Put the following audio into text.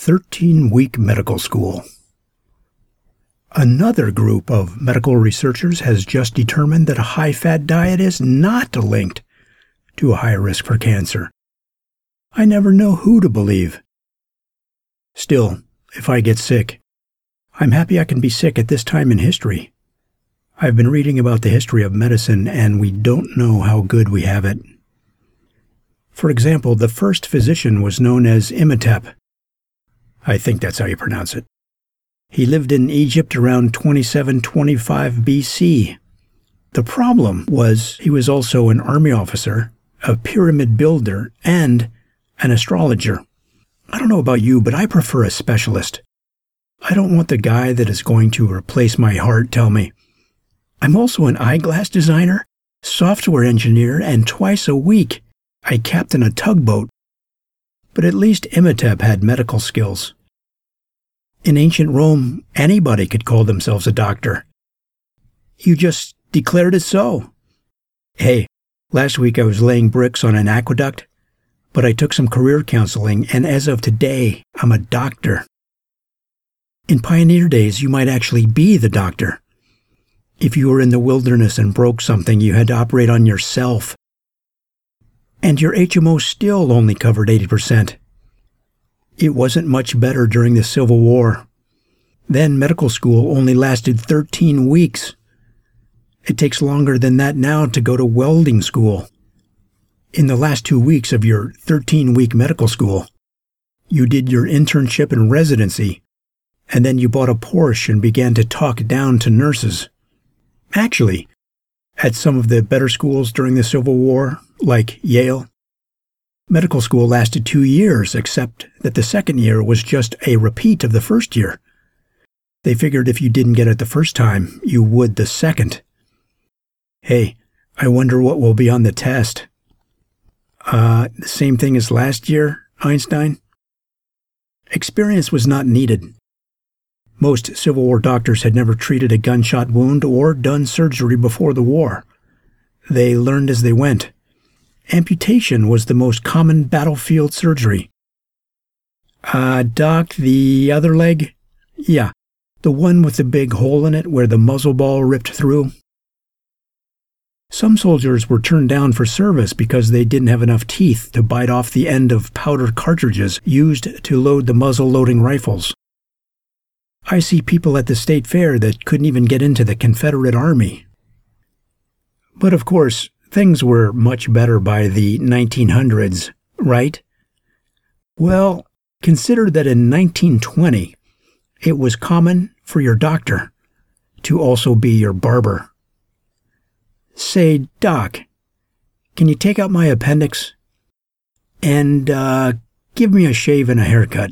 13-week medical school. Another group of medical researchers has just determined that a high-fat diet is not linked to a higher risk for cancer. I never know who to believe. Still, if I get sick, I'm happy I can be sick at this time in history. I've been reading about the history of medicine, and we don't know how good we have it. For example, the first physician was known as Imhotep. I think that's how you pronounce it. He lived in Egypt around 2725 BC. The problem was he was also an army officer, a pyramid builder, and an astrologer. I don't know about you, but I prefer a specialist. I don't want the guy that is going to replace my heart tell me, I'm also an eyeglass designer, software engineer, and twice a week I captain a tugboat. But at least Imhotep had medical skills. In ancient Rome, anybody could call themselves a doctor. You just declared it so. Hey, last week I was laying bricks on an aqueduct, but I took some career counseling, and as of today, I'm a doctor. In pioneer days, you might actually be the doctor. If you were in the wilderness and broke something, you had to operate on yourself. And your HMO still only covered 80%. It wasn't much better during the Civil War. Then medical school only lasted 13 weeks. It takes longer than that now to go to welding school. In the last 2 weeks of your 13-week medical school, you did your internship and residency, and then you bought a Porsche and began to talk down to nurses. Actually, at some of the better schools during the Civil War, like Yale, medical school lasted 2 years, except that the second year was just a repeat of the first year. They figured if you didn't get it the first time, you would the second. Hey, I wonder what will be on the test. The same thing as last year, Einstein? Experience was not needed. Most Civil War doctors had never treated a gunshot wound or done surgery before the war. They learned as they went. Amputation was the most common battlefield surgery. Doc, the other leg? Yeah, the one with the big hole in it where the muzzle ball ripped through. Some soldiers were turned down for service because they didn't have enough teeth to bite off the end of powder cartridges used to load the muzzle-loading rifles. I see people at the state fair that couldn't even get into the Confederate Army. But of course, things were much better by the 1900s, right? Well, consider that in 1920, it was common for your doctor to also be your barber. Say, Doc, can you take out my appendix? And, give me a shave and a haircut.